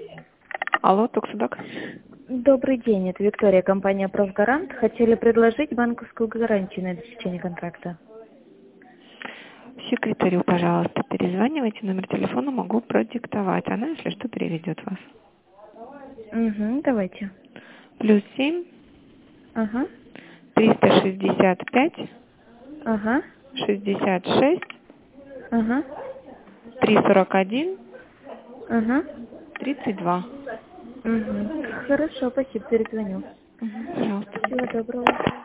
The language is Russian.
Алло, Токсудак. Добрый день, это Виктория, компания «Профгарант». Хотели предложить банковскую гарантию на обеспечение контракта. Секретарю, пожалуйста, перезванивайте. Номер телефона могу продиктовать. Она, если что, переведет вас. Угу, давайте. +7 Ага, 365 ага, 66 ага, 341 ага. 32. Угу. Хорошо, спасибо, перезвоню. Пожалуйста. Всего доброго.